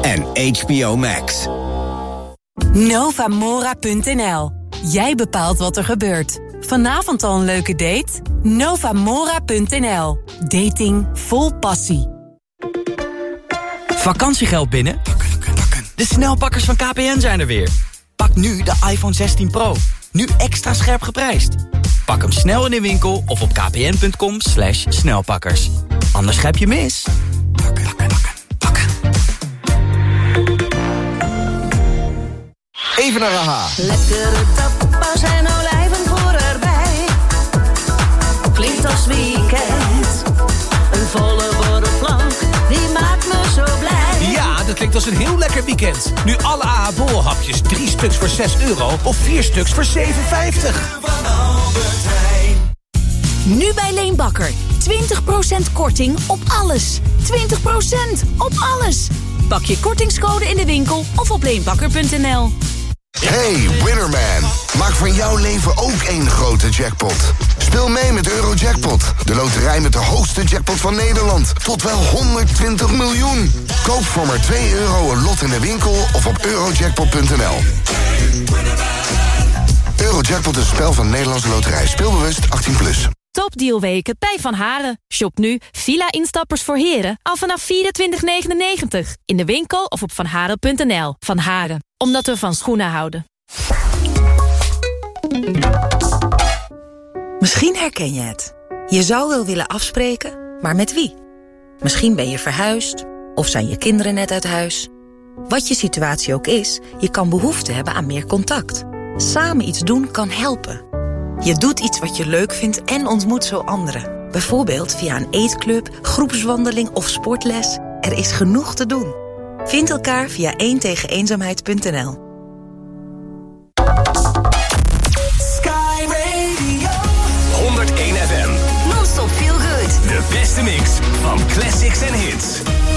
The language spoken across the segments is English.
en HBO Max. Novamora.nl. Jij bepaalt wat er gebeurt. Vanavond al een leuke date? Novamora.nl. Dating vol passie. Vakantiegeld binnen? De snelpakkers van KPN zijn er weer. Pak nu de iPhone 16 Pro. Nu extra scherp geprijsd. Pak hem snel in de winkel of op kpn.com/snelpakkers. Anders grijp je mis. Even naar AHA. Lekkere tapas en olijven voor erbij. Klinkt als weekend. Een volle borrelplank, die maakt me zo blij. Ja, dat klinkt als een heel lekker weekend. Nu alle AHA borrelhapjes 3 stuks voor €6 of 4 stuks voor €7,50. Nu bij Leenbakker. 20% korting op alles. 20% op alles. Pak je kortingscode in de winkel of op leenbakker.nl. Hey, Winnerman. Maak van jouw leven ook één grote jackpot. Speel mee met Eurojackpot, de loterij met de hoogste jackpot van Nederland. Tot wel 120 miljoen. Koop voor maar €2 een lot in de winkel of op eurojackpot.nl. Eurojackpot is een spel van Nederlandse Loterij. Speelbewust 18+. Topdealweken bij Van Haren. Shop nu Villa instappers voor heren al vanaf 24,99. In de winkel of op vanharen.nl. Van Haren, omdat we van schoenen houden. Misschien herken je het. Je zou wel willen afspreken, maar met wie? Misschien ben je verhuisd of zijn je kinderen net uit huis. Wat je situatie ook is, je kan behoefte hebben aan meer contact. Samen iets doen kan helpen. Je doet iets wat je leuk vindt en ontmoet zo anderen. Bijvoorbeeld via een eetclub, groepswandeling of sportles. Er is genoeg te doen. Vind elkaar via 1tegeneenzaamheid.nl. Sky Radio 101 FM. Non-stop feel good. De beste mix van classics en hits.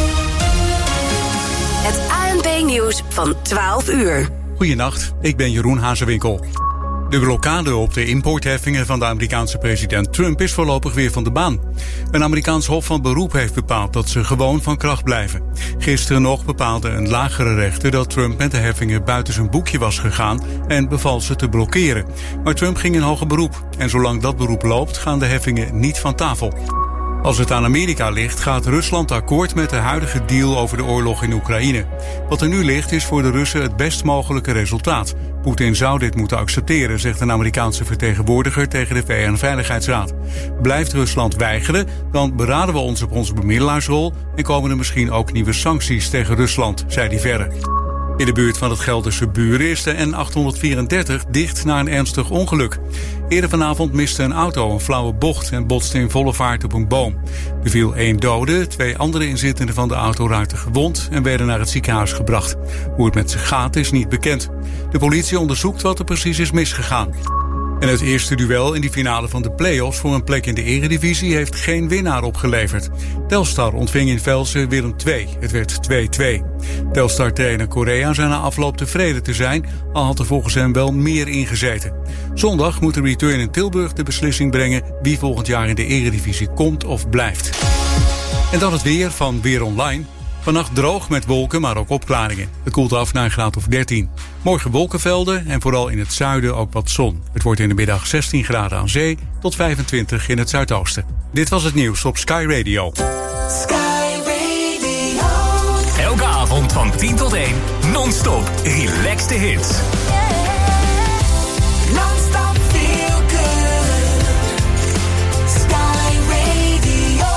Het ANP-nieuws van 12 uur. Goedenacht, ik ben Jeroen Hazewinkel. De blokkade op de importheffingen van de Amerikaanse president Trump is voorlopig weer van de baan. Een Amerikaans hof van beroep heeft bepaald dat ze gewoon van kracht blijven. Gisteren nog bepaalde een lagere rechter dat Trump met de heffingen buiten zijn boekje was gegaan en beval ze te blokkeren. Maar Trump ging in hoger beroep en zolang dat beroep loopt gaan de heffingen niet van tafel. Als het aan Amerika ligt, gaat Rusland akkoord met de huidige deal over de oorlog in Oekraïne. Wat er nu ligt is voor de Russen het best mogelijke resultaat. Poetin zou dit moeten accepteren, zegt een Amerikaanse vertegenwoordiger tegen de VN-veiligheidsraad. Blijft Rusland weigeren, dan beraden we ons op onze bemiddelaarsrol en komen er misschien ook nieuwe sancties tegen Rusland, zei hij verder. In de buurt van het Gelderse Buren is de N834 dicht na een ernstig ongeluk. Eerder vanavond miste een auto een flauwe bocht en botste in volle vaart op een boom. Er viel 1 dode, 2 andere inzittenden van de auto raakten gewond en werden naar het ziekenhuis gebracht. Hoe het met ze gaat is niet bekend. De politie onderzoekt wat er precies is misgegaan. En het eerste duel in die finale van de play-offs voor een plek in de Eredivisie heeft geen winnaar opgeleverd. Telstar ontving in Velsen Willem II. Het werd 2-2. Telstar-trainer Correa zei na afloop tevreden te zijn, al had er volgens hem wel meer ingezeten. Zondag moet de return in Tilburg de beslissing brengen wie volgend jaar in de Eredivisie komt of blijft. En dan het weer van Weer Online. Vannacht droog met wolken, maar ook opklaringen. Het koelt af naar een graad of 13. Morgen wolkenvelden en vooral in het zuiden ook wat zon. Het wordt in de middag 16 graden aan zee tot 25 in het zuidoosten. Dit was het nieuws op Sky Radio. Sky Radio. Elke avond van 10 tot 1. Non-stop. Relaxed hits. Non-stop feel good. Sky Radio.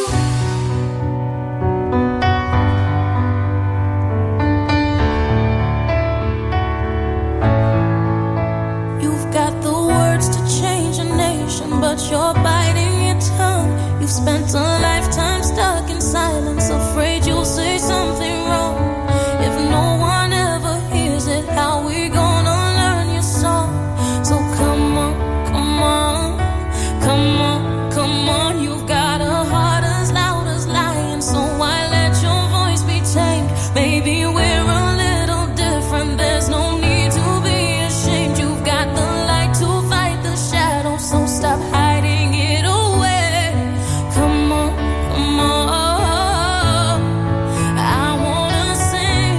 You've got the words to change a nation, but you're biting your tongue. You've spent a lifetime stuck in silence, afraid you'll say something wrong. If no one ever hears it, how we gonna learn your song? So come on, come on, come on, come on. You've got a heart as loud as lion, so why let your voice be tamed? Maybe we're a little different, there's no need to be ashamed. You've got the light to fight the shadow, so stop hiding it away. Come on, come on. I wanna sing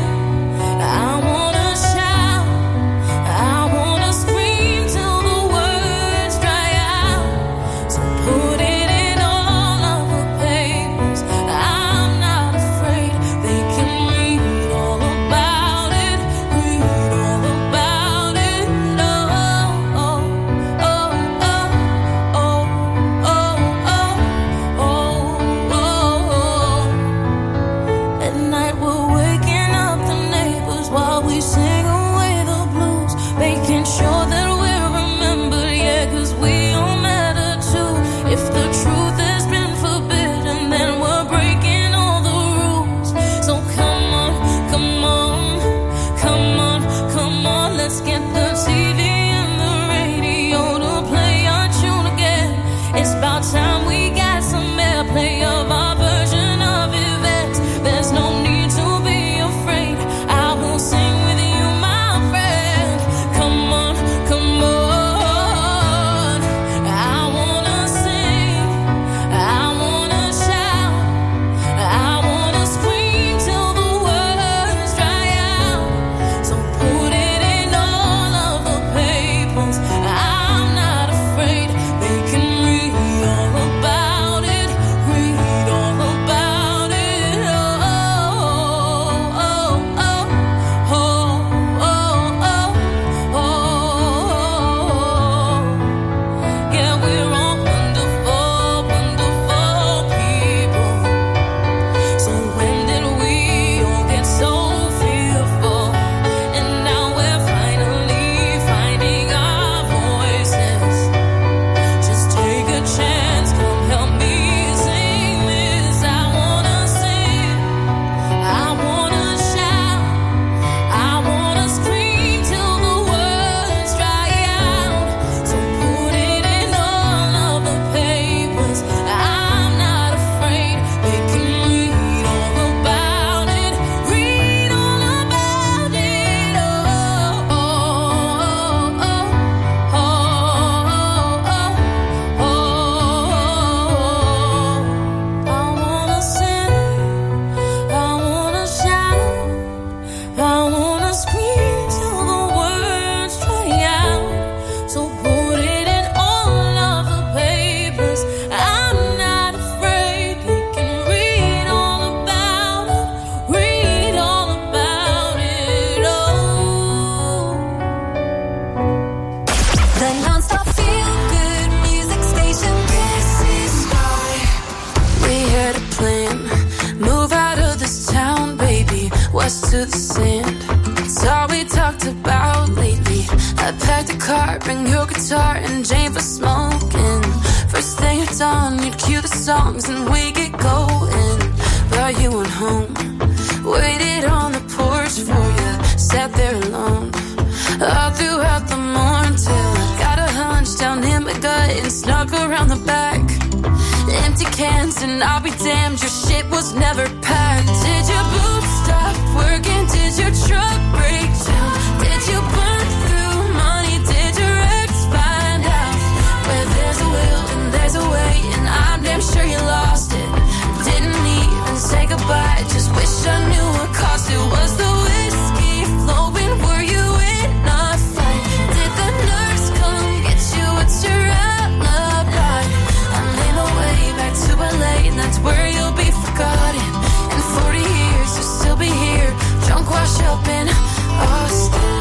the sand. It's all we talked about lately. I packed a car, bring your guitar and Jane for smoking. First thing at dawn, you'd cue the songs and we get going. But you went home, waited on the porch for you, sat there alone all throughout the morning till I got a hunch down in my gut and snuck around the back. Empty cans and I'll be damned, your shit was never packed. Did your boots stop working? Did your truck break down? Did you burn through money? Did your ex find out? Where there's a will and there's a way, and I'm damn sure you lost it. Didn't even say goodbye, just wish I knew what cost it. Was the whiskey flowing? Were you in a fight? Did the nurse come get you? What's your alibi? I'm in a way back to LA, and that's where you'll be forgotten. In 40 years you'll still be here, drunk, washed up in Austin.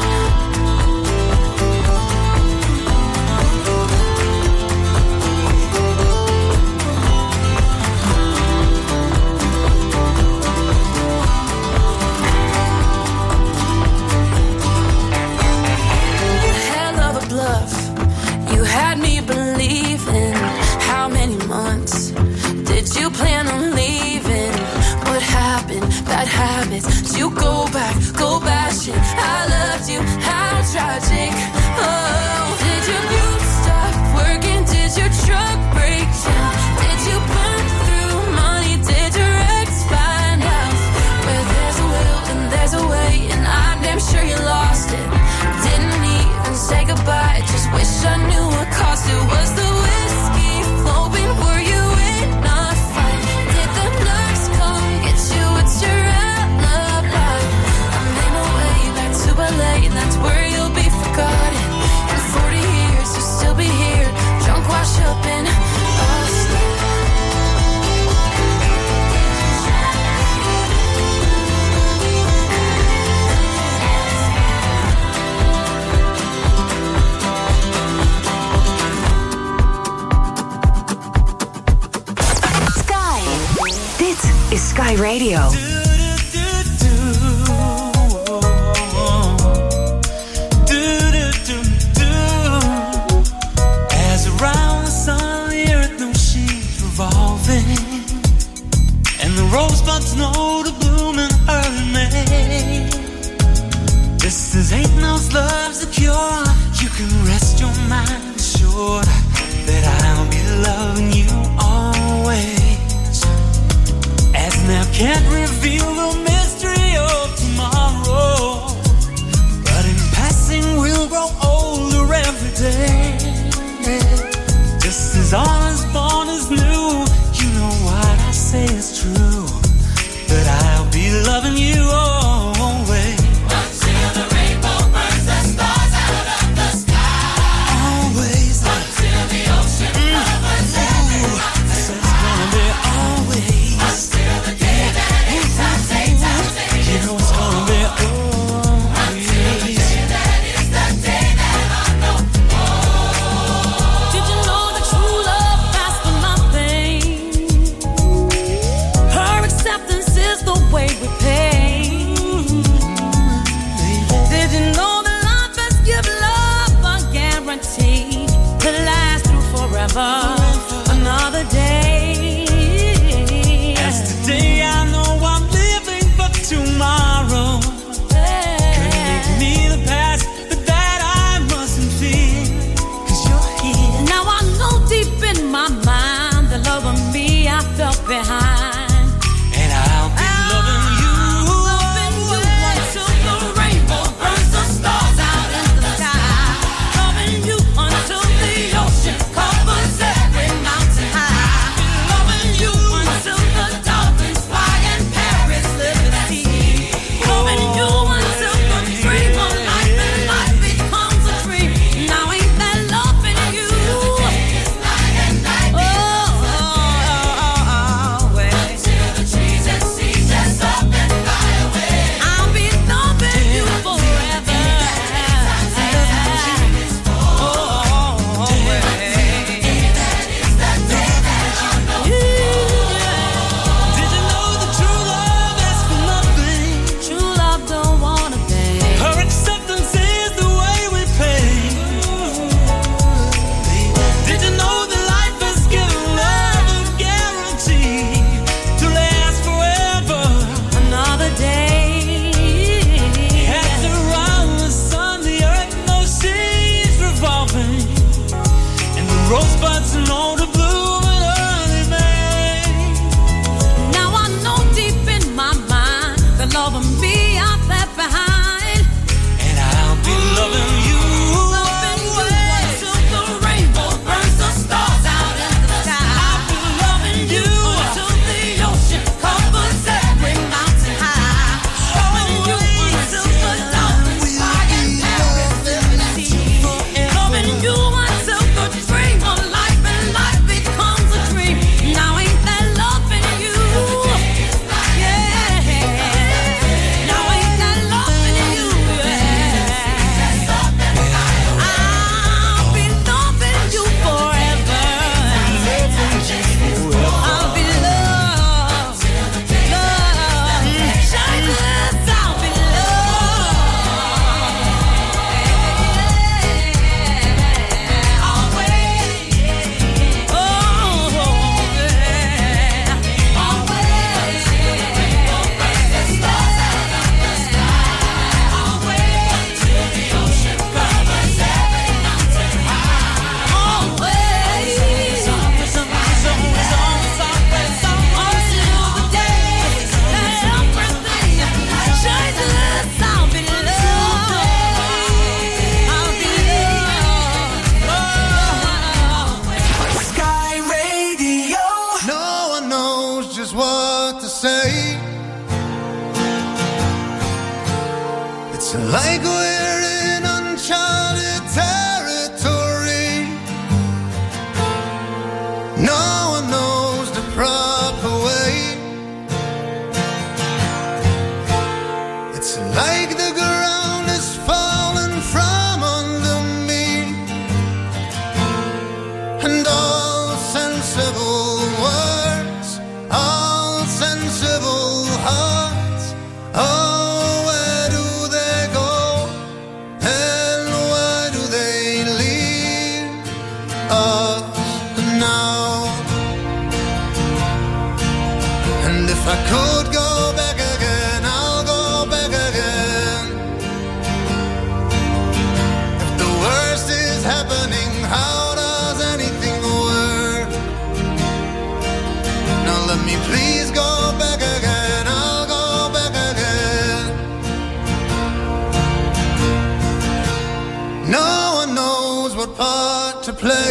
Had me believing. How many months did you plan on leaving? What happened? Bad habits. Did you go back, go bashing? I loved you, how tragic. Oh, did your boots stop working? Did your truck break down? Did you burn through money? Did your ex find out? Where there's a will and there's a way, and I'm damn sure you lost it. Didn't even say goodbye, just wish I knew what cost it. Was the whiskey flowing? Were you in a fight? Did the nurse come get you? It's your alibi. I'm in a way back to LA, and that's where you'll be forgotten. In 40 years you'll still be here, drunk, washed up in Austin. Is Sky Radio. As around the sun, the earth knows she's revolving, and the rosebuds know to bloom in early May. This is ain't no love's the cure. You can rest your mind assured that I'll be loving you always. Now can't reveal the mystery of tomorrow, but in passing we'll grow older every day. Just as all is born is new, you know what I say is true, that I'll be loving you always. Until the rainbow burns the stars out of the sky. Always. Until the ocean covers every mountain. So it's gonna be always. Until the day that it's It's like we're in uncharted territory. No one knows the proper way. It's like the ground is falling from under me, and all sensible words, all sensible hearts, oh, where do they go, and why do they leave us now? And if I could go back again, I'll go back again. If the worst is happening, how does anything work? Now let me please go back again, I'll go back again. No one knows what part to play.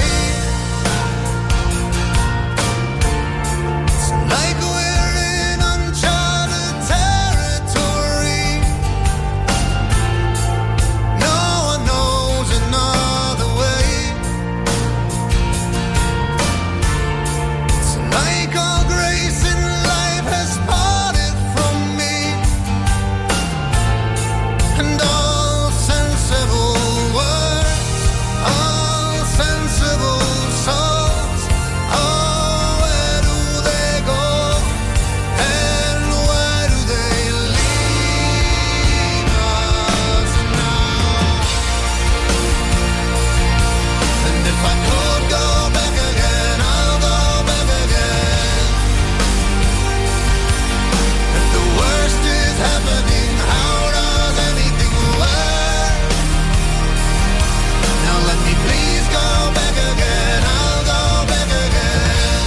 It's like we're in uncharted territory. No one knows another way. It's like all grace in life has parted from me, and all sensible words, all sensible souls, oh, where do they go, and why do they leave us now? And if I could go back again, I'll go back again. If the worst is happening, how does anything work? Now let me please go back again, I'll go back again.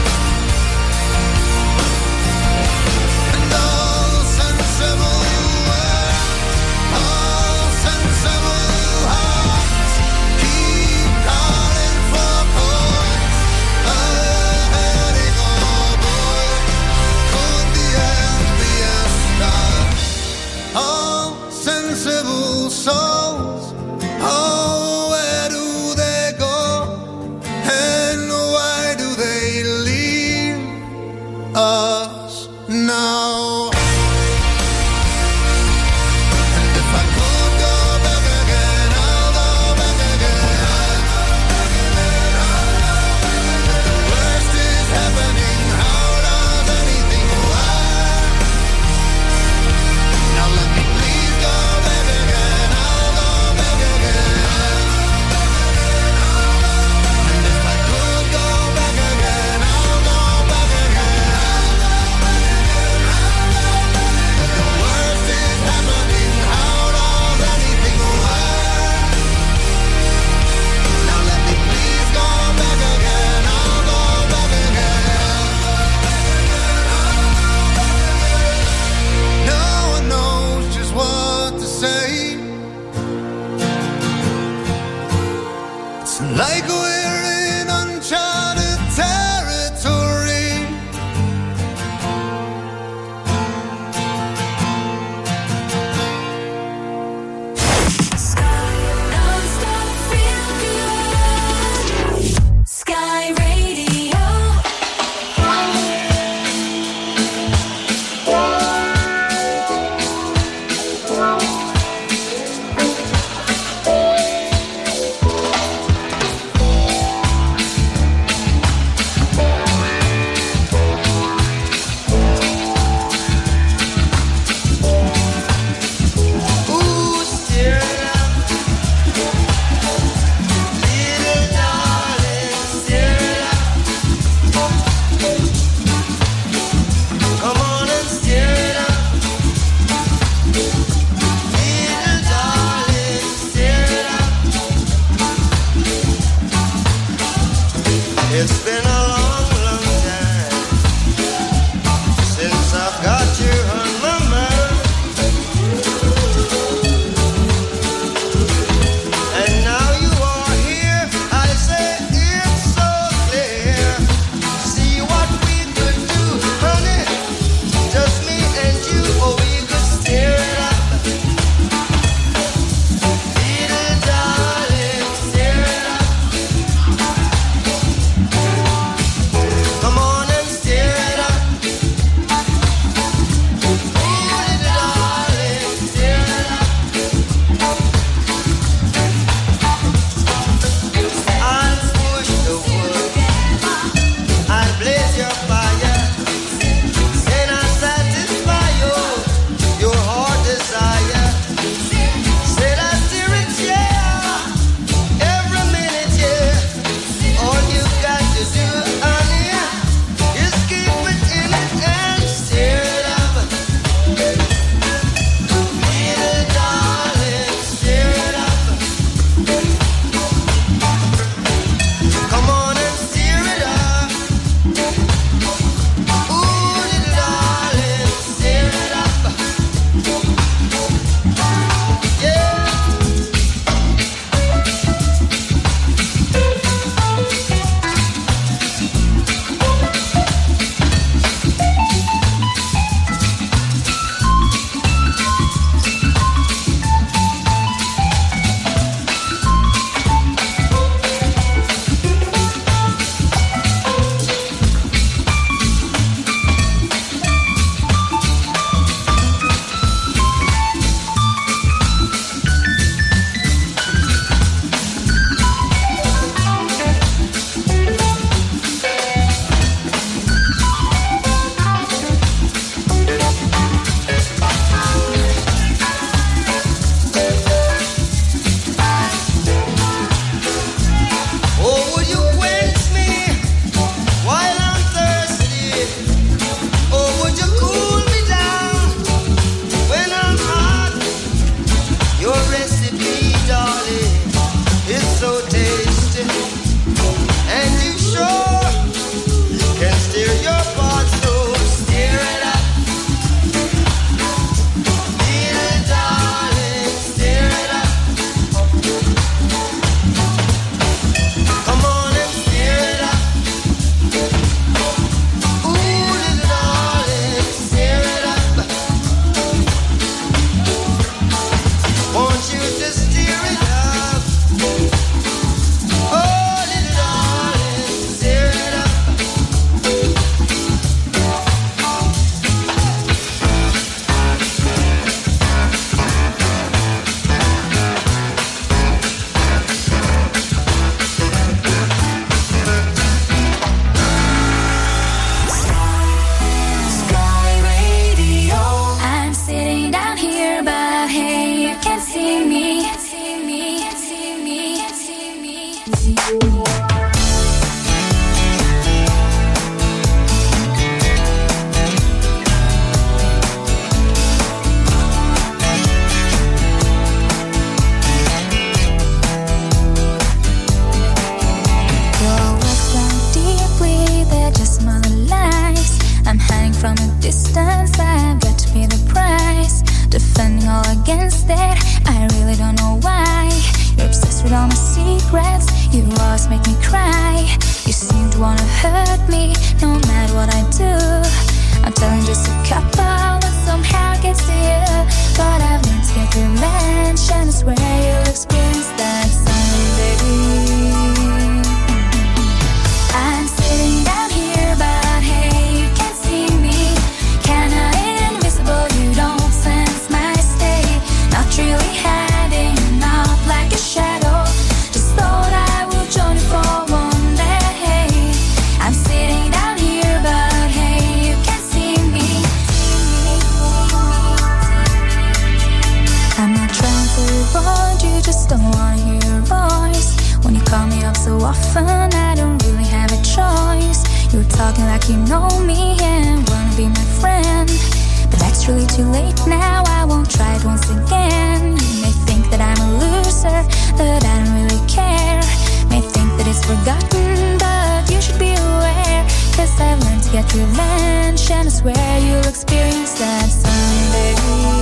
And all sensible words, all sensible hearts keep calling for chords, heading overboard. Could the end be a start? All sensible souls, oh, where do they go, and why do they leave us now? And if I could go back again, I'll go back again. If the worst is happening, how does anything work? Now let me please go back again, I'll go back again. And if I could go back again, I'll go back again. If the worst is happening, how does anything work? Now let me please go back again, I'll go back again. No one knows just what to say. It's like we're in uncharted territory. Sky Radio. Ooh, still love, little darling, still love. Come on and still love. all against it. I really don't know why. You're obsessed with all my secrets. You always make me cry. You seem to wanna hurt me, no matter what I do. I'm telling just a couple, but somehow it gets to you. But I've learned to get revenge, and I swear you'll experience that someday. I'm sitting down here, but hey, you can't see me. Kinda invisible, you don't sense my state. Not really hiding, not like a shadow. Just thought I would join you for one day. I'm sitting down here, but hey, you can't see me. I'm not trying to avoid you, just don't wanna hear your voice. When you call me up so often, I don't really have a choice. You're talking like you know me and wanna be my friend, but that's really too late now. I won't try it once again. You may think that I'm a loser, that I don't really care. May think that it's forgotten, but you should be aware. 'Cause I've learned to get revenge, and I swear you'll experience that someday.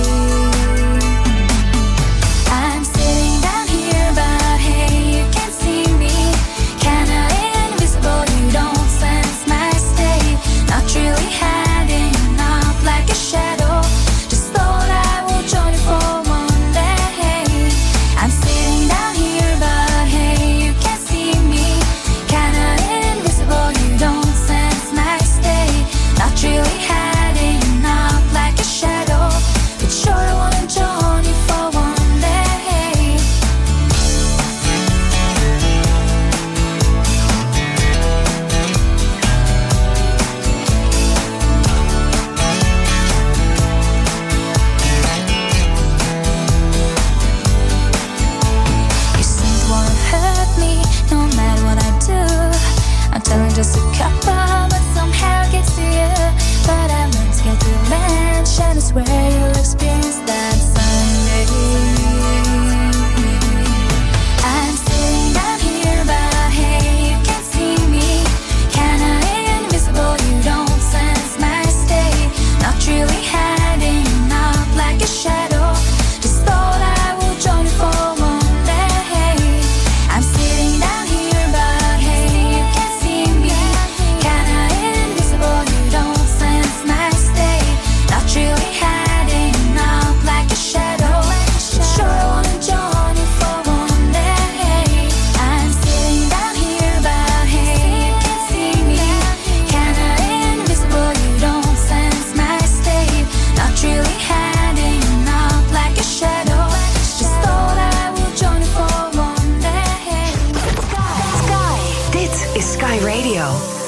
I'm sitting down here, but hey, you can't see me. Kinda invisible, you don't sense my state. Not really hiding, not like a shadow. Just thought I would join you for one day. I'm sitting down here, but hey, you can't see me. Kinda invisible, you don't sense my state. Not really hiding, not like a shadow. But sure I wanna join you for one day. You seem to wanna hurt me, no matter what I do. I'm telling just a couple, but somehow it gets to you. But I've learned to get revenge, and I swear you'll experience that someday. I'm sitting down here, but hey, you can't see me. Kinda invisible, you don't sense my state. Not really hiding, not like a shadow. Just thought I would join you for one day. I'm sitting down here, but hey, you can't see me. Kinda invisible, you don't sense my state. Not really hiding, not like a shadow. Sure I wanna join you for one day. I'm sitting down here, but hey, you can't see me. Kinda invisible, you don't sense my state. Not really hiding, not like a shadow. Just thought I would join you for one day. Sky. Dit is Sky Radio.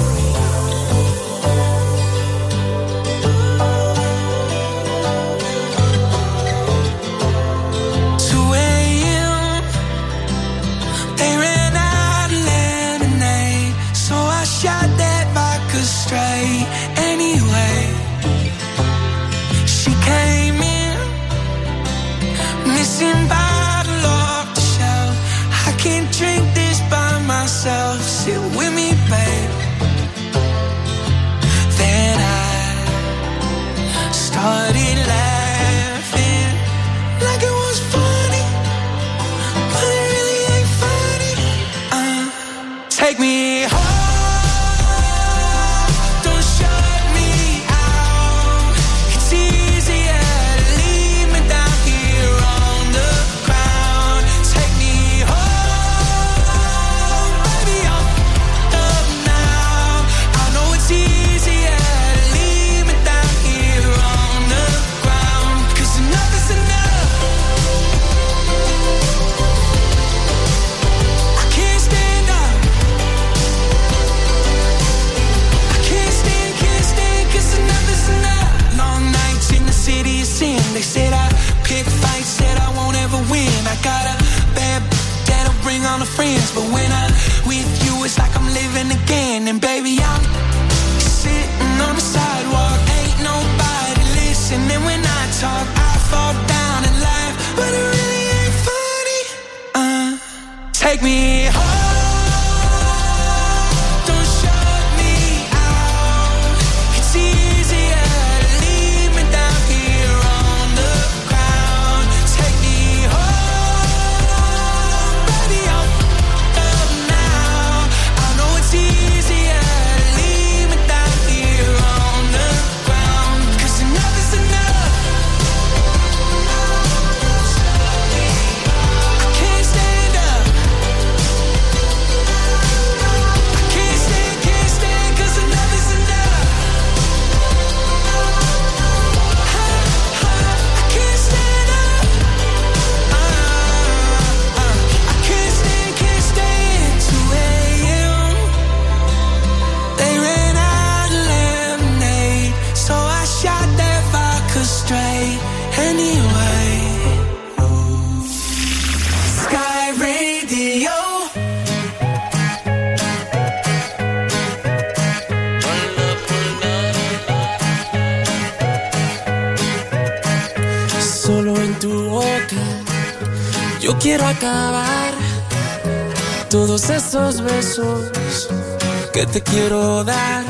2 a.m. They ran out of lemonade, so I shot that vodka straight. Anyway, she came in, missing bottle off the shelf. I can't drink this by myself. Sit with me, babe. Then I started laughing like it was funny, but it really ain't funny. Take me home, don't shut me out. It's easier to leave me down here on the ground. Take me home, baby, I'm up now. I know it's easier to leave me down here on the ground. 'Cause enough is enough. I can't stand up. I can't stand, 'cause enough is enough. Long nights in the city of sin. They said I pick fights, said I won't ever win. I got a bad that'll bring all the friends, but when I'm with you, it's like I'm living again. And baby, I'm sitting on the sidewalk, ain't nobody listening when I talk. I fall down and laugh, but it really ain't funny. Take me home, don't shut me out. It's easier to leave me down here on the ground. boca. Yo quiero acabar todos esos besos que te quiero dar.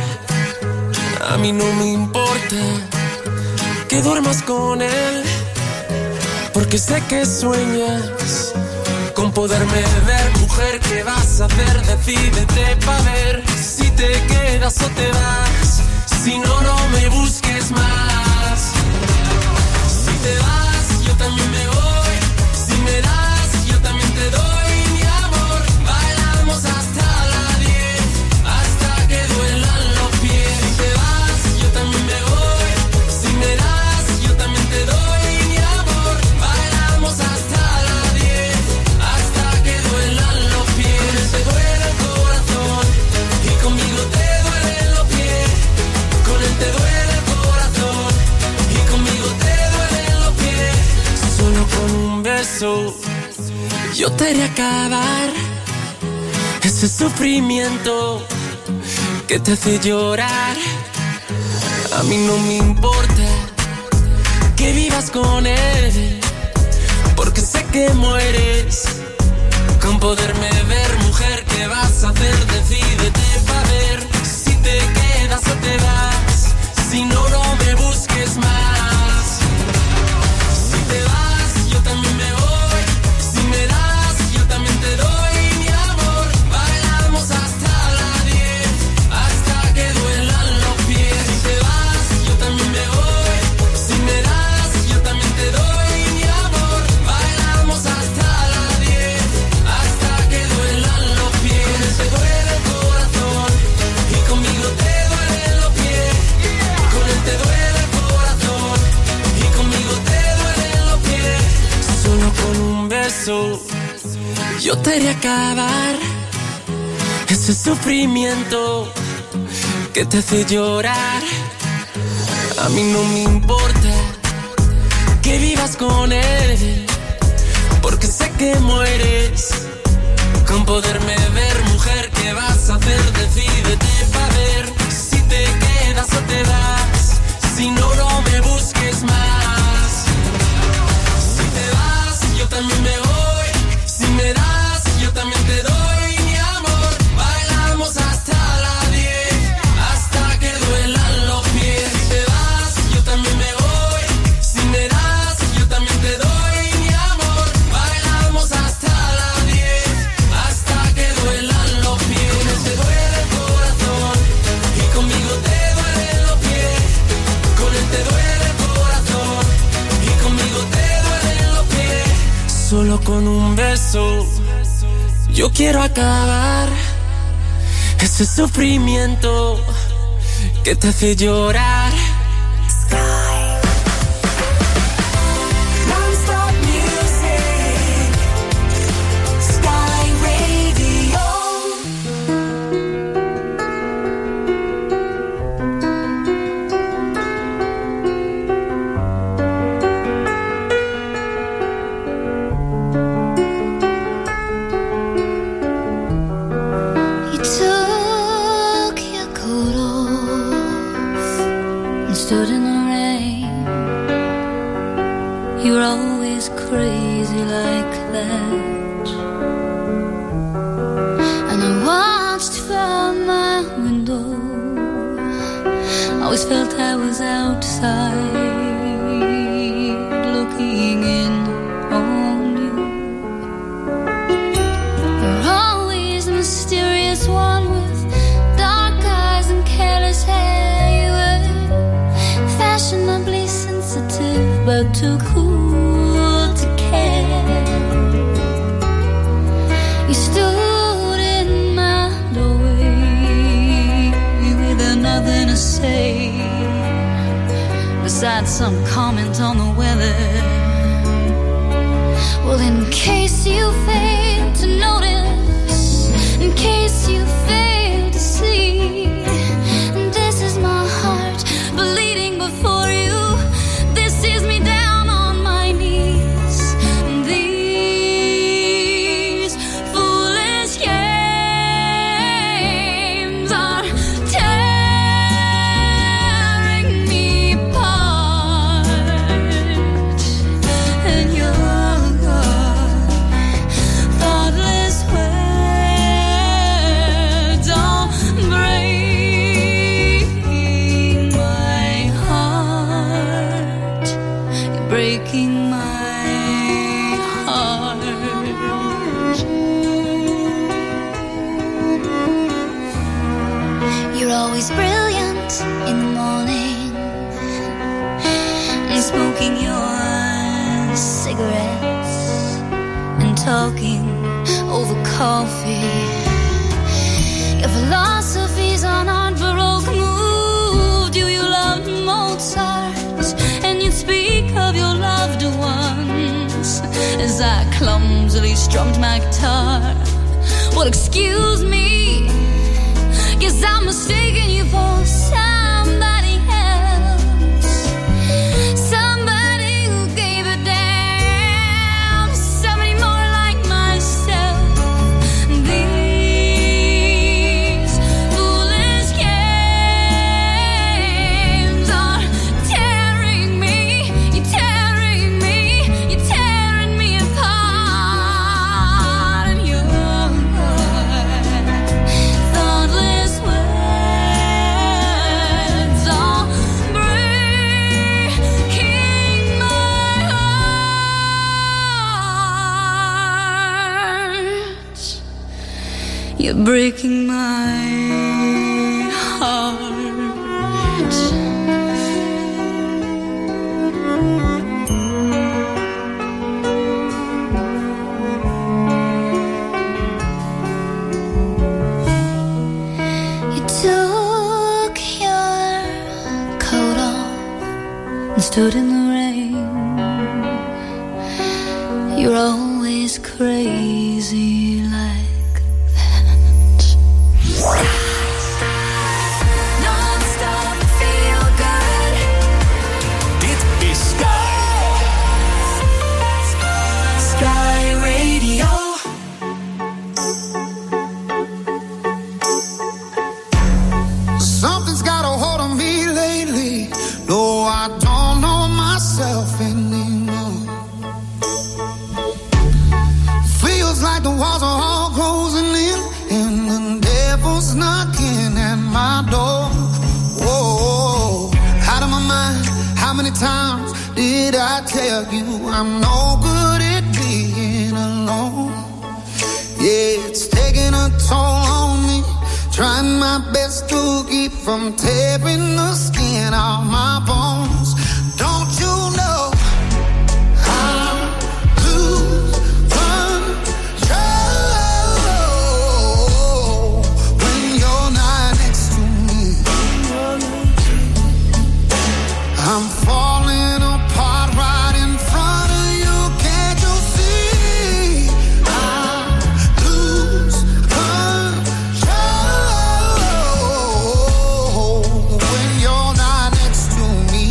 A mí no me importa que duermas con él, porque sé que sueñas con poderme ver. Mujer, ¿qué vas a hacer? Decídete pa' ver si te quedas o te vas. Si no, no me busques más. Si te vas, yo también me voy. Si me das, yo también te doy mi amor. Bailamos hasta las 10, hasta que duelan los pies. Si te vas, yo también me voy. Si me das, yo también te doy mi amor. Bailamos hasta las 10, hasta que duelan los pies. Te duele el corazón y conmigo te duelen los pies. Con él te duele el corazón y conmigo te duelen los pies. Solo con un beso yo te haré acabar ese sufrimiento que te hace llorar. A mí no me importa que vivas con él, porque sé que mueres con poderme ver. Mujer, ¿qué vas a hacer? Decídete pa' ver si te quedas o te vas. Si no, no me busques más. Si te vas, yo también me voy. Si me das, yo también te doy mi amor. Bailamos hasta las 10, hasta que duelan los pies. Si te vas, yo también me voy. Si me das, yo también te doy mi amor. Bailamos hasta las 10, hasta que duelan los pies. Te duele el corazón y conmigo te duelen los pies. Con él te duele el corazón y conmigo te duelen los pies. Solo con un beso yo te haré acabar ese sufrimiento que te hace llorar. A mí no me importa que vivas con él, porque sé que mueres con poderme ver. Mujer, ¿qué vas a hacer? Decídete pa' ver si te quedas o te vas. Si no, no me busques más. Si te vas, yo también me voy. Si me das, yo también te doy mi amor. Bailamos hasta las 10, hasta que duelan los pies. Si te vas, yo también me voy. Si me das, yo también te doy mi amor. Bailamos hasta las 10, hasta que duelan los pies. Con él te duele el corazón y conmigo te duelen los pies. Con él te duele el corazón y conmigo te duelen los pies. Solo con un beso yo quiero acabar ese sufrimiento que te hace llorar. Non-stop music, Sky Radio. You took your coat off and stood in the rain. You were always crazy like that, and I watched from my window. Always felt I was outside looking in on you. You're always the mysterious one with dark eyes and careless hair. You were fashionably sensitive, but too cool to care. You stood in my doorway with nothing to say, besides some comment on the weather. Well, in case you fail to notice, in case you fail to see, this is my heart bleeding before you. This is me down on my knees. These foolish games are tearing me apart. always brilliant in the morning, and smoking your cigarettes and talking over coffee. Your philosophy's on art baroque move. Do you love Mozart? And you speak of your loved ones as I clumsily strummed my guitar. Well, excuse me, guess I'm mistaken you for somebody else. Somebody who gave a damn. Somebody more like myself. These foolish games are tearing me. You're tearing me. You're tearing me apart. And your thoughtless words are breaking my heart. You're breaking my heart. You took your coat off and stood in the rain. You're always crazy like that. Non-stop feel good. Dit is Sky Radio. Something's got a hold on me lately. No, I don't know myself anymore. Feels like the walls are all closing in, and the devil's knocking at my door. Whoa, out of my mind. How many times did I tell you I'm no good at being alone? Yeah, it's taking a toll on me. Trying my best to keep from tearing the skin off my bones. Don't you know I lose control when you're not next to me? I'm falling apart right in front of you. Can't you see? I lose control when you're not next to me.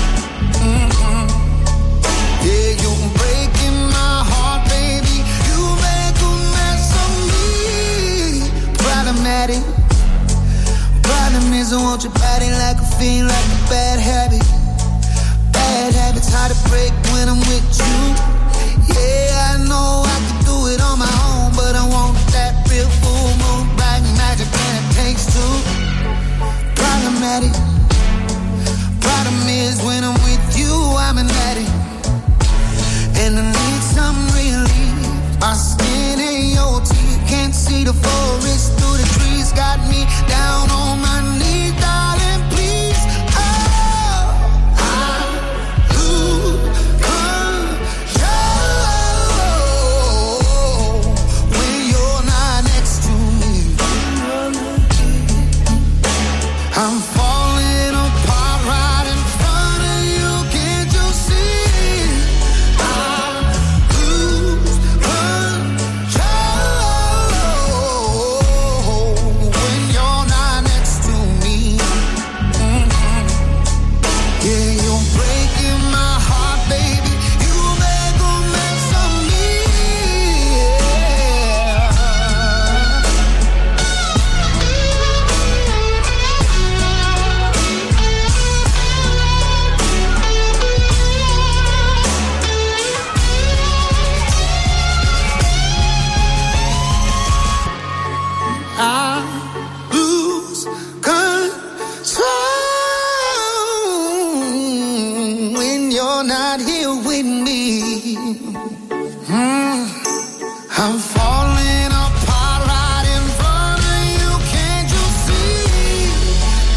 Yeah, you're breaking my heart, baby. You make a mess of me. Problematic. Problem is I want your body like a fiend, like a bad habit. Bad habits hard to break when I'm with you. Yeah, I know I could do it on my own, but I want that real full moon, black magic, and it takes two. Problematic. Problem is when I'm with you, I'm an addict, and I need some relief. My skin ain't your teeth, can't see the forest through the trees. Got me down on my knees, darling, please. Oh, I lose control when you're not next to me. I'm falling apart right in front of you. Can't you see? I lose control when you're not next to me. Yeah, you're breaking my heart, baby. You make a mess of me. I lose control when you're not here with me. I'm falling apart right in front of you. Can't you see?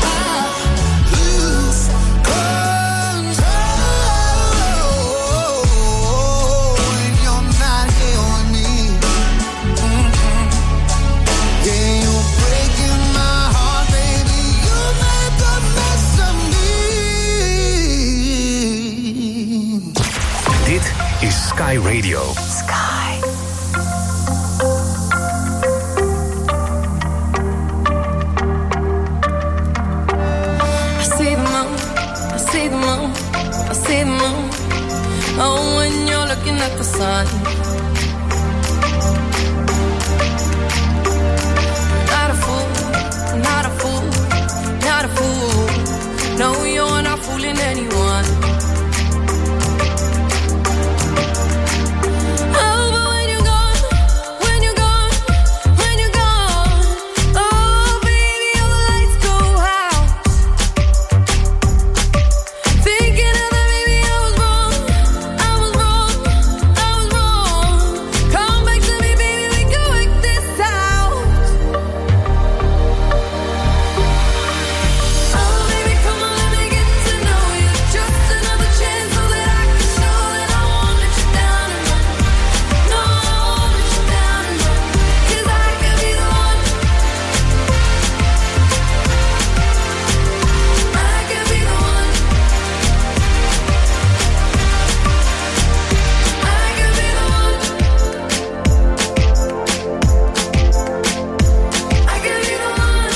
Sky Radio. Sky. I see the moon, I see the moon, I see the moon. Oh, when you're looking at the sun. Not a fool, not a fool, not a fool. No, you're not fooling anyone. Oh, but when you're gone, when you're gone, when you're gone, oh, baby, all the lights go out. Thinking of that, maybe I was wrong, I was wrong, I was wrong. Come back to me, baby, we can work this out. Oh, baby, come on, let me get to know you. Just another chance so that I can show that I won't let you down and run. No, I won't let you down and run. 'Cause I could be the one. I could be the one. I could be the one. I could be the one.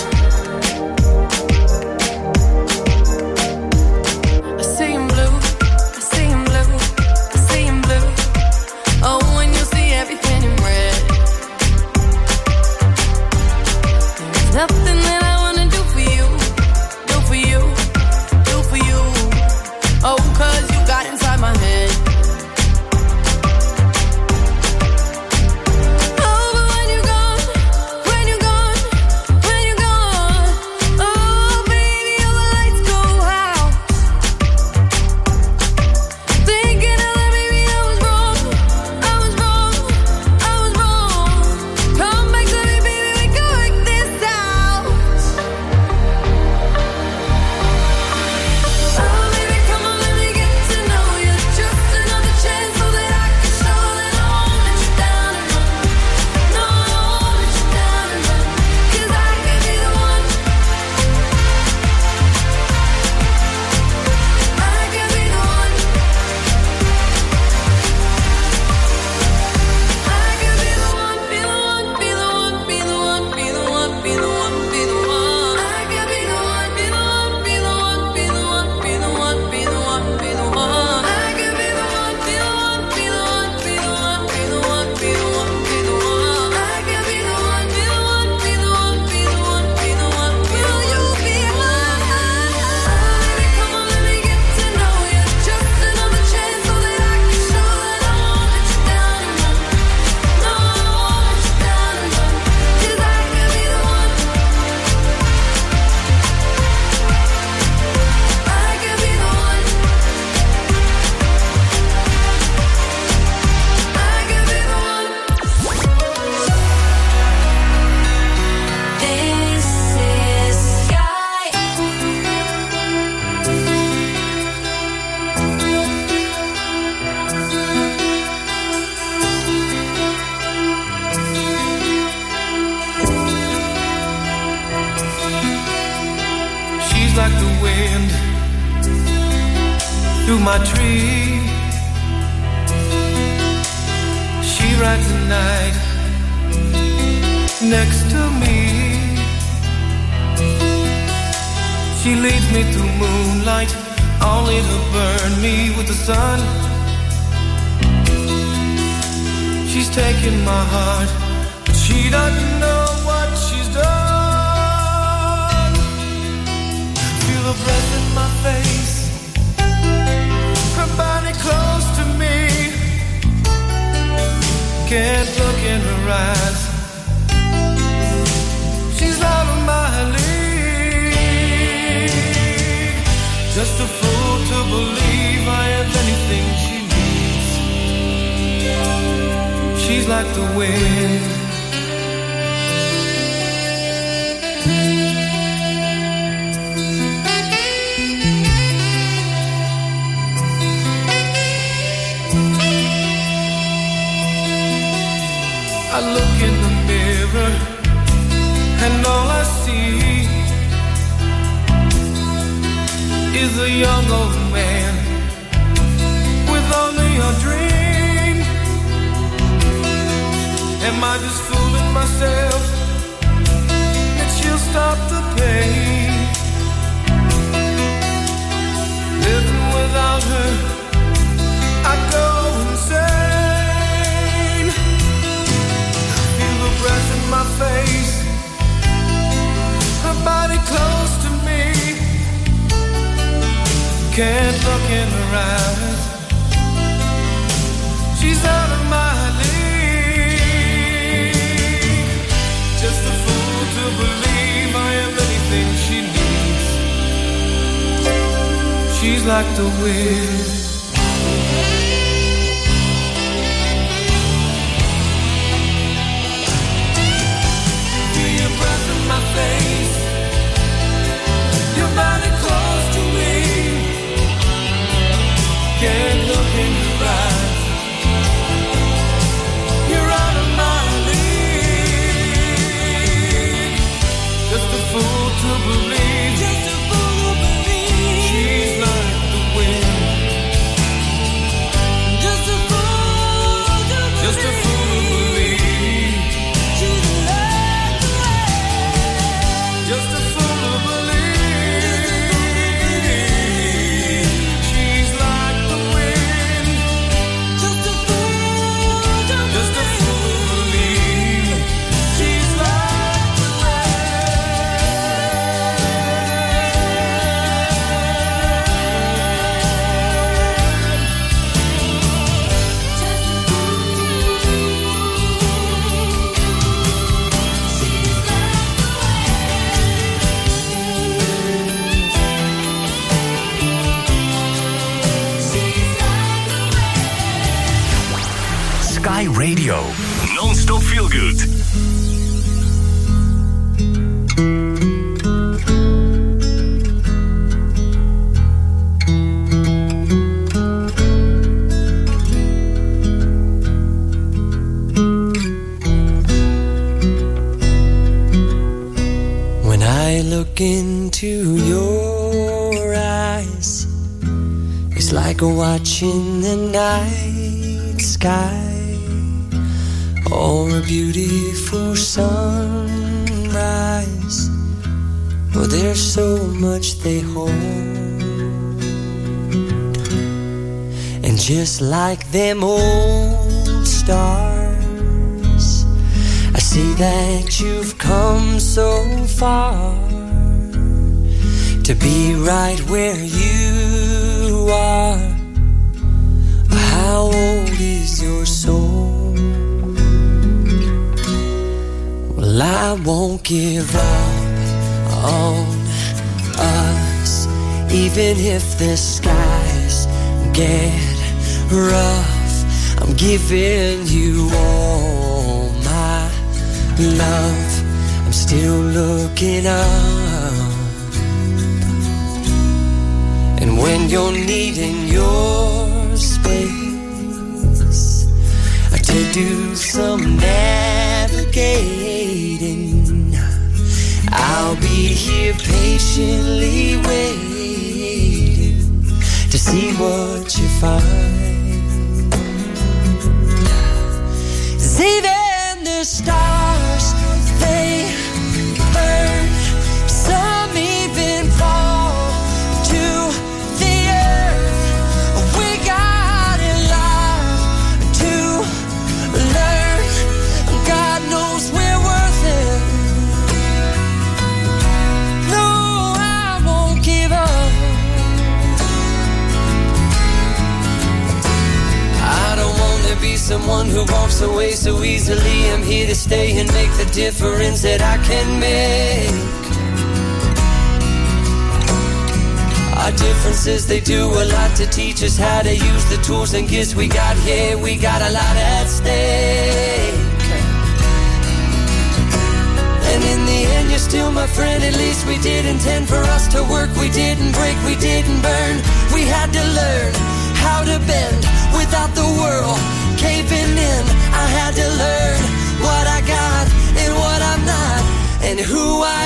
I see in blue, I see in blue, I see in blue. Oh, when you see everything in red. There's nothing that I wanna do for you, do for you, do for you. Oh, 'cause you got inside my head. Oh, but when you're gone, when you're gone, when you're gone, oh, baby, all the lights go out. Thinking of that, maybe I was wrong, I was wrong, I was wrong. Come back to me, baby, we can work this out. Oh, baby, come on, let me get to know you. Just another chance so that I can show that I won't let you down and run. No, I won't let you down and run. 'Cause I could be the one. I could be the one. I could be the one, be the one, be the one, be the one, be the one, be the one, be the one. I could be the one, be the one, be the one, be the one, be the one, be the one, be the one. I could be the one, be the one, be the one, be the one, be the one, be the one, be the one. I could be the one, be the one, be the one, be the one, be the one. Will you be mine? Baby, come on, let me get to know you. Just another chance so that I can show that I won't let you down and run. No, I won't let you down and run. 'Cause I could be the one. I could be the one. I could be the one. This is Sky. She's like the wind through my tree. She rides the night next to me. She leads me through moonlight, only to burn me with the sun. She's taking my heart, but she doesn't know what she's done. Feel her breath in my face, her body close to me. Can't look in her eyes, she's out of my league. Just a fool to believe I have anything she needs. She's like the wind. I look in the mirror and all I see is a young old man with only a dream. Am I just fooling myself that she'll stop the pain? Living without her, I go insane. Feel her breath in my face, her body close to me. Can't look in her eyes, she's out of my league. Just a fool to believe I am anything she needs. She's like the wind. Feel your breath in my face, your body close to me. Can't look in your eyes, you're out of my league. Just a fool to believe, just a fool to believe she's like the wind. Just a fool to believe, just a fool to believe she's like the wind. Just a fool to believe she's like the wind. Just a fool to believe, just a fool to believe she's like the Sky Radio. Non-stop feel good. When I look into your eyes, it's like watching the night sky or a beautiful sunrise. Well, there's so much they hold, and just like them old stars, I see that you've come so far to be right where you are. How old is your soul? Well, I won't give up on us, even if the skies get rough. I'm giving you all my love. I'm still looking up, and when you're needing your space to do some navigating, I'll be here patiently waiting to see what you find. 'Cause even the stars, they burn, some even fall to the earth. We got a lot to learn. God knows we're worth it. No, I won't give up. I don't want to be someone who walks away so easily. I'm here to stay and make the difference that I can make. Our differences, they do a lot to teach us how to use the tools and gifts we got here. We got a lot at stake. And in the end, you're still my friend. At least we did intend for us to work. We didn't break, we didn't burn. We had to learn how to bend without the world caving in. I had to learn what I got and what I'm not, and who I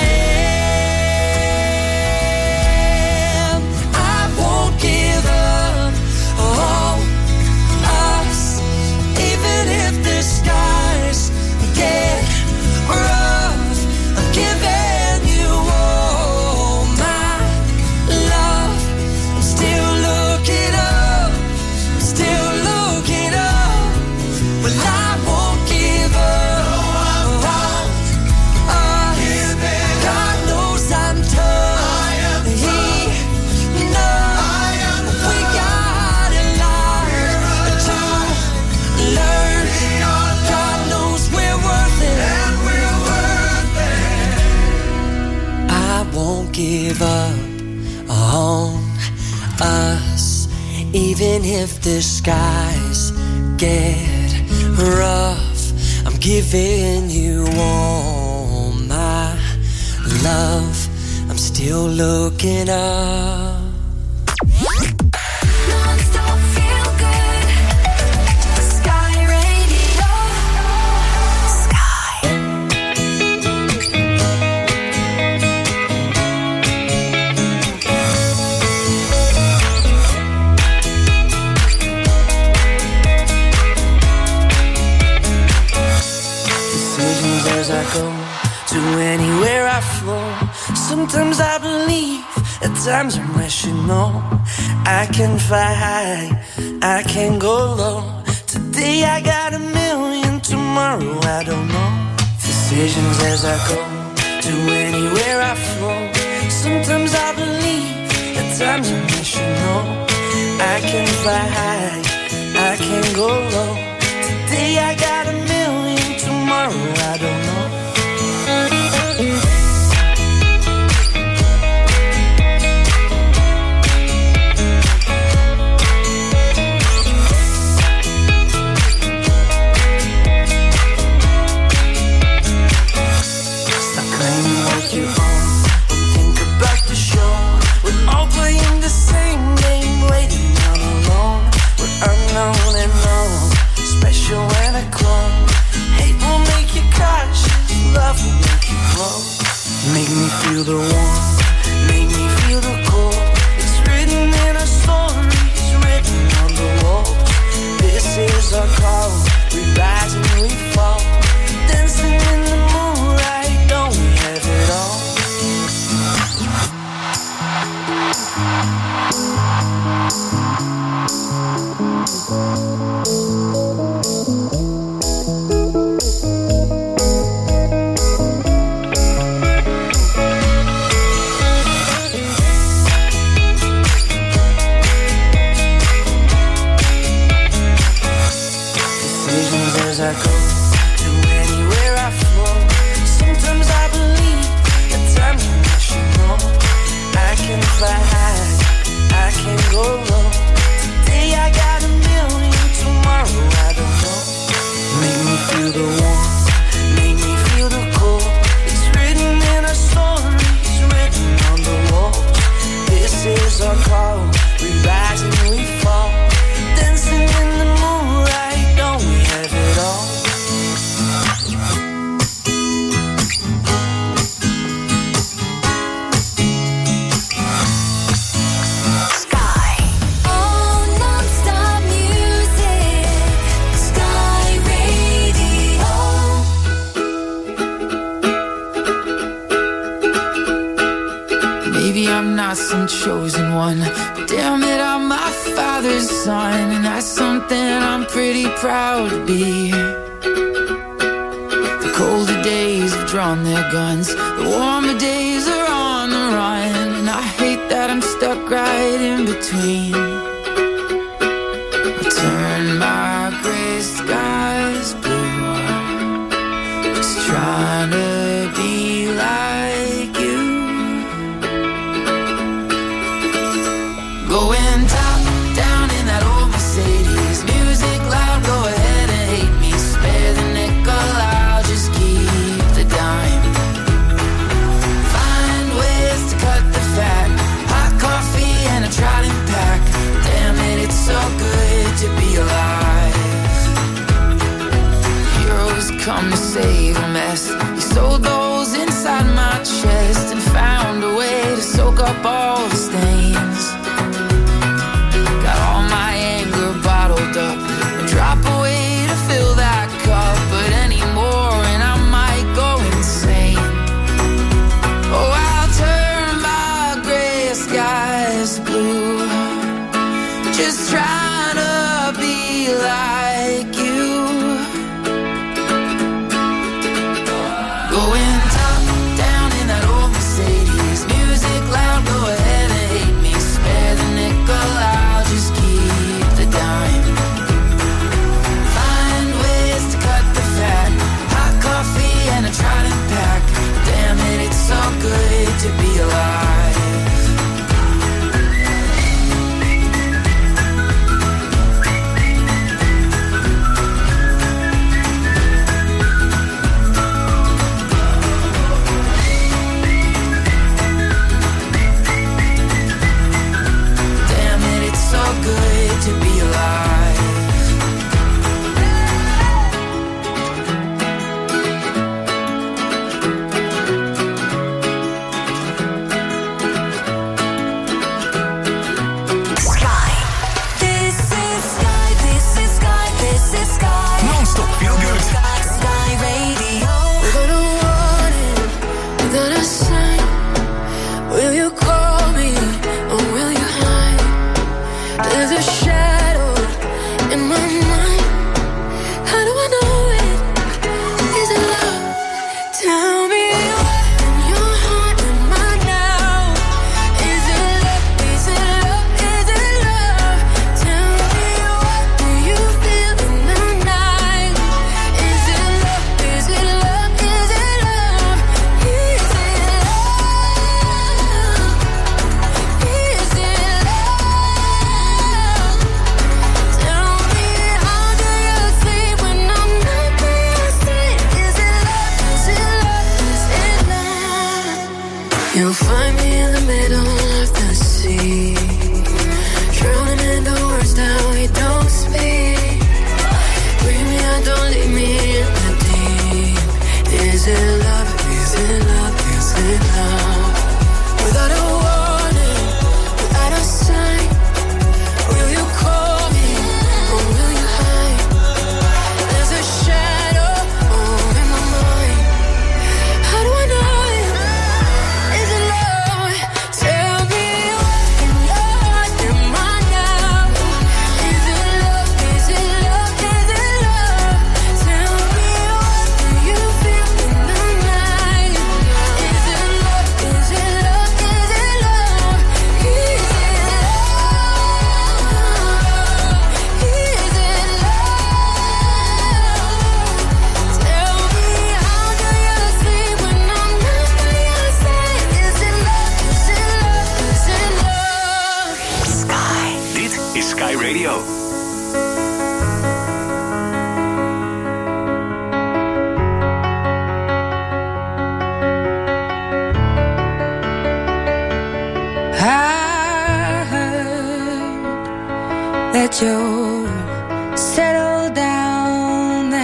am. I won't give up on us, even if the skies give up on us, even if the skies get rough. I'm giving you all my love. I'm still looking up. Non-stop feel good. Sky Radio. Sky. Decisions as I go, to anywhere I flow. Sometimes I believe, at times I'm rational. I can fly high, I can go low. Today I got a million, tomorrow I don't know. Decisions as I go, to anywhere I flow. Sometimes I believe, at times I'm rational. I can fly high, I can go low. Today I got a million, tomorrow I don't know. Unknown and known, special and a clone. Hate will make you cautious, love will make you glow. Make me feel the warmth, make me feel the cold. It's written in our stories, written on the walls. This is our call, we rise and we fall. Dancing in the moonlight, don't we have it all? As I go, to anywhere I flow. Sometimes I believe, at times I'm rational. I can fly high, I can go low. Today I got a million, tomorrow I don't know. Make me feel the warmth, make me feel the cold. It's written in our stories, written on the walls. This is our call, we rise and we fall. Dancing in the moonlight, don't we have it all? Sky. Oh, non-stop music. Sky Radio. Maybe I'm not some chosen one, but damn it, I'm my father's son, and that's something I'm pretty proud to be. The colder days have drawn their guns, the warmer days are on the run, and I hate that I'm stuck right in between. I turn my gray skies blue, just trying to be like you. Going top down in that old Mercedes, music loud, go ahead and hate me. Spare the nickel, I'll just keep the dime. Find ways to cut the fat, hot coffee and a Trident pack. Damn it, it's so good to be alive. Heroes come to save a mess. He sold those inside my chest and found a way to soak up all the stains. Got all my anger bottled up, a drop away to fill that cup, but anymore and I might go insane. Oh, I'll turn my gray skies blue, just trying to be like you. Going top down in that old Mercedes, music loud, go ahead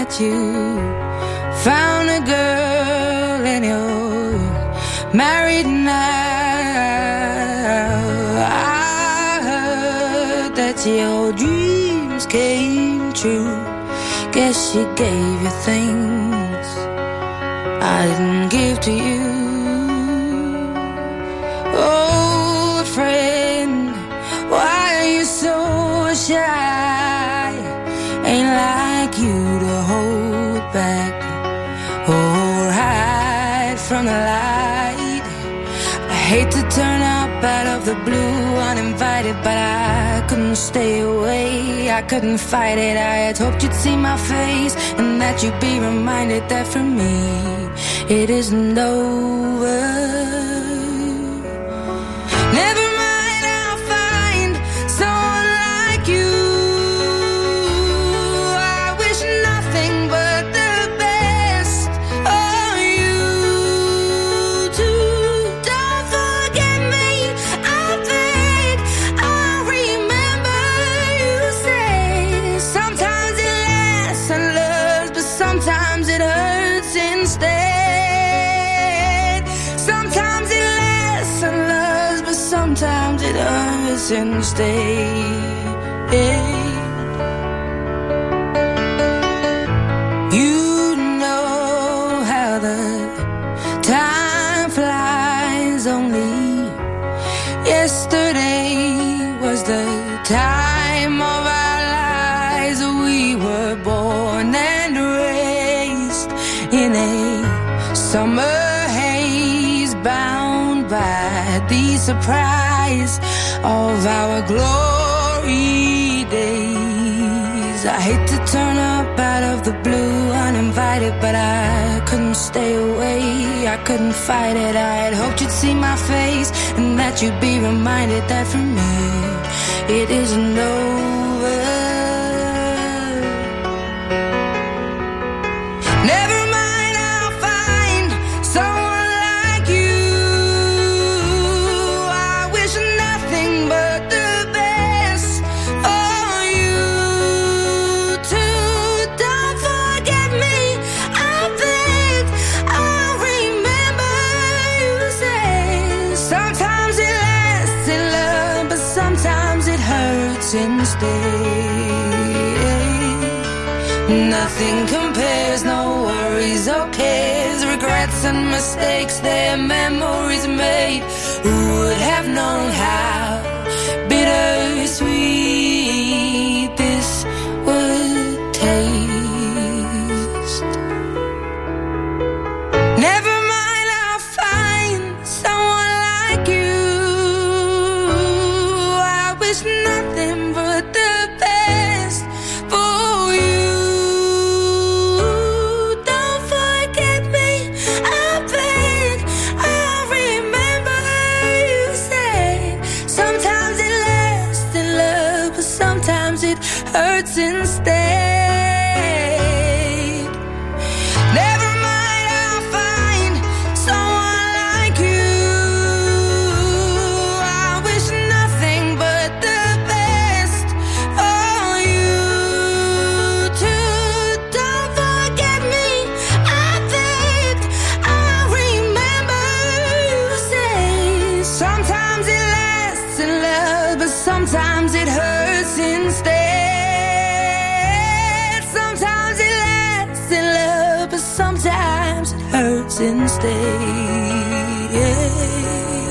that you found a girl and you're married now. I heard that your dreams came true. Guess she gave you things I didn't give to you. Old friend, why are you so shy? Ain't like you to hold back or hide from the light. I hate to turn up out of the blue uninvited, but I couldn't stay away, I couldn't fight it. I had hoped you'd see my face and that you'd be reminded that for me it isn't over. Never mind, I'll find someone like you. I wish nothing but the best for you too. Don't forget me, I think I remember you say sometimes it lasts and loves, but sometimes it hurts instead. Sometimes it lasts and loves, but sometimes it hurts instead. You know how the time flies. Only yesterday was the time of our lives. We were born and raised in a summer haze, bound by the surprise of our glory days. I hate to turn up out of the blue uninvited, but I couldn't stay away, I couldn't fight it. I had hoped you'd see my face and that you'd be reminded that for me it isn't over. Never mind, I'll find someone like you. I wish nothing but the best for you too. Don't forget me, I think I remember you say sometimes it lasts in love, but sometimes it hurts instead. Nothing compares, no worries or cares, regrets and mistakes, their memories made. Who would have known how bittersweet this would taste? Never mind, I'll find someone like you. I wish nothing but the best for you. Don't forget me, I think I remember you say sometimes it lasts in love, but sometimes it hurts instead. Never mind, I'll find someone like you. I wish nothing but the best for you too. Don't forget me, I think I remember you say sometimes it lasts in love, but sometimes it hurts instead. Sometimes it lasts in love, but sometimes it hurts instead.